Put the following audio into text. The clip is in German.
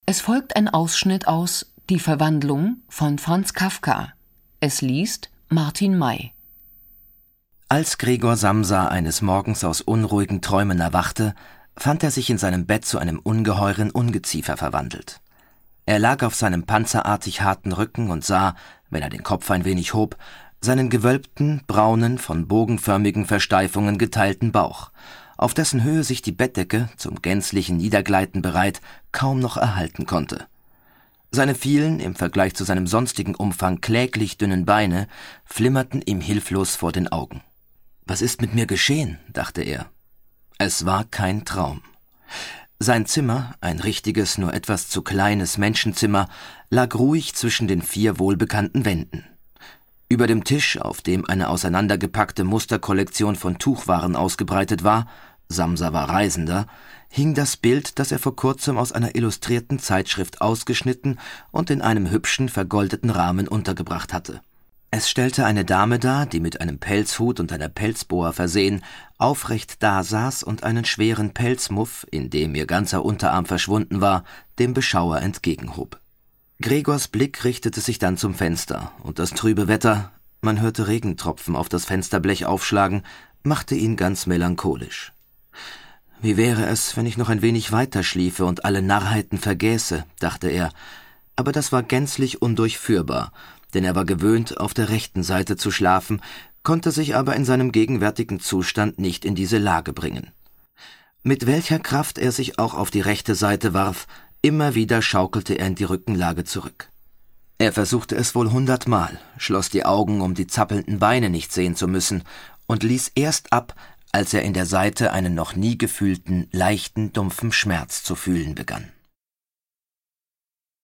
Es folgt ein Ausschnitt aus Die Verwandlung von Franz Kafka. Es liest Martin May. Als Gregor Samsa eines Morgens aus unruhigen Träumen erwachte, fand er sich in seinem Bett zu einem ungeheuren Ungeziefer verwandelt. Er lag auf seinem panzerartig harten Rücken und sah, wenn er den Kopf ein wenig hob, seinen gewölbten, braunen, von bogenförmigen Versteifungen geteilten Bauch, auf dessen Höhe sich die Bettdecke, zum gänzlichen Niedergleiten bereit, kaum noch erhalten konnte. Seine vielen, im Vergleich zu seinem sonstigen Umfang kläglich dünnen Beine, flimmerten ihm hilflos vor den Augen. »Was ist mit mir geschehen?« dachte er. Es war kein Traum. Sein Zimmer, ein richtiges, nur etwas zu kleines Menschenzimmer, lag ruhig zwischen den 4 wohlbekannten Wänden. Über dem Tisch, auf dem eine auseinandergepackte Musterkollektion von Tuchwaren ausgebreitet war, Samsa war Reisender, hing das Bild, das er vor kurzem aus einer illustrierten Zeitschrift ausgeschnitten und in einem hübschen, vergoldeten Rahmen untergebracht hatte. Es stellte eine Dame dar, die mit einem Pelzhut und einer Pelzboa versehen, aufrecht dasaß und einen schweren Pelzmuff, in dem ihr ganzer Unterarm verschwunden war, dem Beschauer entgegenhob. Gregors Blick richtete sich dann zum Fenster, und das trübe Wetter, man hörte Regentropfen auf das Fensterblech aufschlagen, machte ihn ganz melancholisch. »Wie wäre es, wenn ich noch ein wenig weiter schliefe und alle Narrheiten vergäße«, dachte er, aber das war gänzlich undurchführbar, denn er war gewöhnt, auf der rechten Seite zu schlafen, konnte sich aber in seinem gegenwärtigen Zustand nicht in diese Lage bringen. Mit welcher Kraft er sich auch auf die rechte Seite warf, immer wieder schaukelte er in die Rückenlage zurück. Er versuchte es wohl 100-mal, schloss die Augen, um die zappelnden Beine nicht sehen zu müssen, und ließ erst ab, als er in der Seite einen noch nie gefühlten, leichten, dumpfen Schmerz zu fühlen begann.